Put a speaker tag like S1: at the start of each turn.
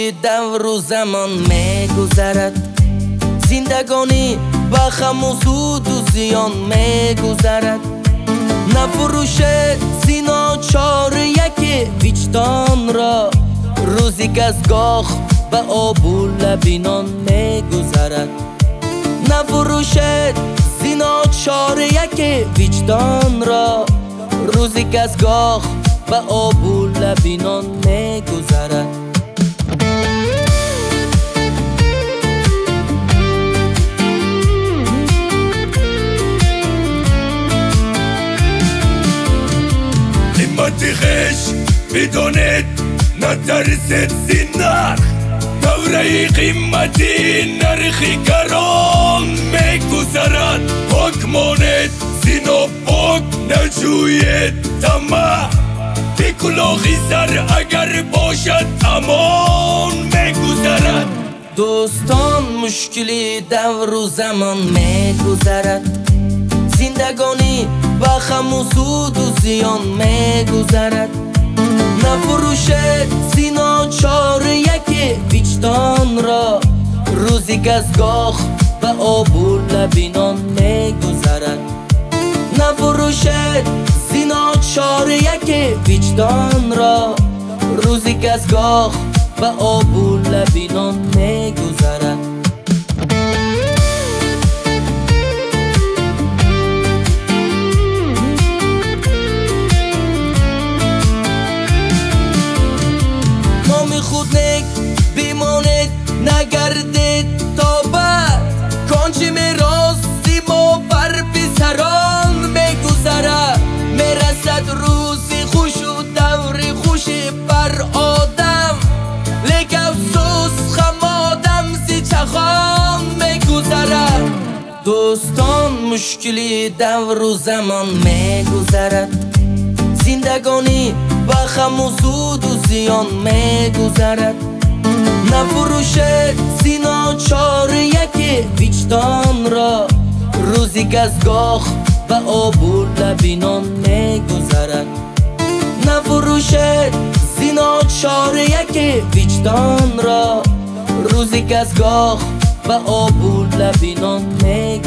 S1: دور و زمان میگذرد، زندگانی با خم و سود و زیان میگذرد. نفروشد زینا چار یکی وجدان را، روزی که از گاه به آب و لبینان میگذرد. نفروشد زینا چار یکی وجدان را، روزی که از گاه به آب و لبینان میگذرد.
S2: قیمت خش بدانید نترسد زینر، دوره قیمتی نرخی گران میگذرد. حکمانید زینا پاک نجوید طمع، به کلاهی سر اگر باشد امان میگذرد.
S1: دوستان مشکلی دور و زمان میگذرد، زندگانی با خم و سود و زیان میگذرد. نفروشد زینا چار یکی وجدان را، روزی که از گاه به آب و لبینان میگذرد. نفروشد زینا چار یکی وجدان را، روزی که از گاه به آب و لبینان میگذرد. خود نیک بیمانید نگردید تا بعد، کانچه میراستی ما بر پسران میگذرد. میرسد روزی خوش و دوری خوشی بر آدم، لیک افسوس خم آدم زی چخان میگذرد. دوستان مشکلی دور و زمان میگذرد، زندگانی با خم و سود و زیان میگذرد. نفروشد زینا چار یکی وجدان را، روزی که از گاه به آب و لبینان میگذرد. نفروشد زینا چار یکی وجدان را، روزی که از گاه به آب و لبینان میگذرد.